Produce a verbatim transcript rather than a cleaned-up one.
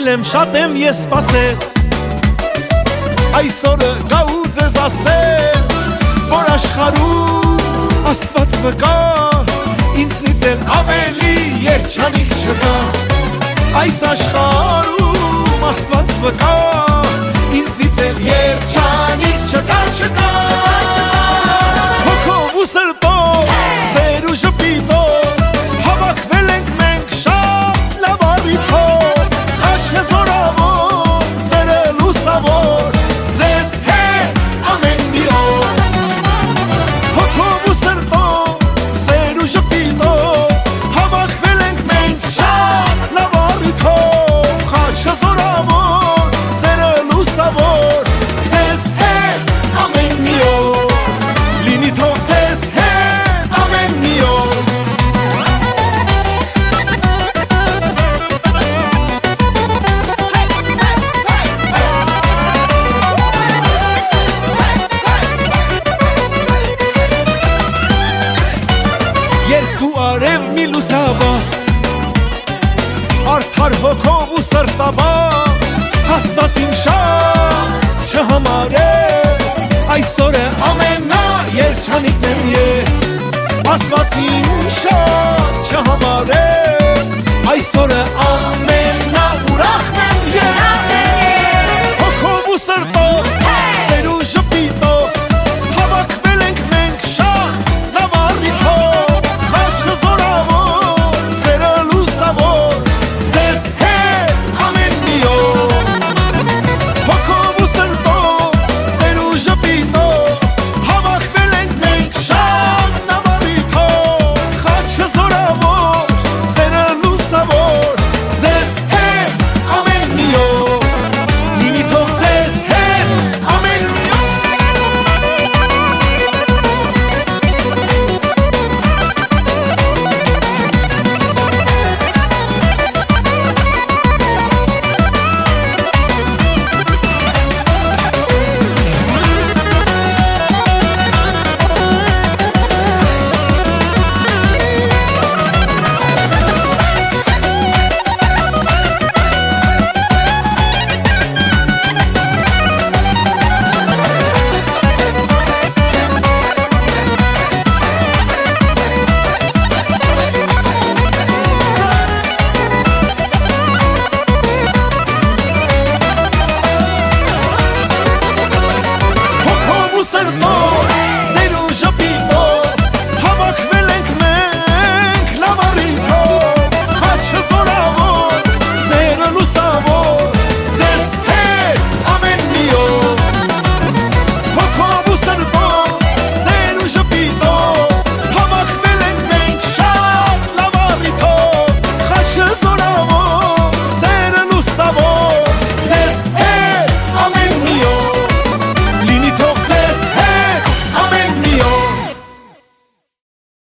Եկել եմ շատ եմ ես սպասել Այսօրը գա ու ձեզ ասել Որ աշխարհում Աստված վկա Ինձնից էլ ավելի երջանիկ չկա Այս աշխարհում Աստված վկա Ինձնից էլ երջանիկ չկա չկա Հոգով ու սրտով Սեր ու ժպիտով Հավաքվել ենք մենք շատ լավ առիթով Խաչը զորավոր Սերը լուսավոր Ձեզ հետ ամեն մի օր Հոգով ու սրտով Սեր ու ժպիտով Հավաքվել ենք մենք շատ լավ առիթով Խաչը զորավոր Սերը լուսավոր Ձեզ հետ ամեն մի օր Լինի թող ձեզ հետ ամեն մի օր Երբ դու արև մի լուսաբաց Արդար հոգով ու սրտաբաց Աստված իմ շատ չհամարես Այսօրը ամենա երջանիկն եմ ես Աստված իմ շատ չհամարես Այսօրը ամեն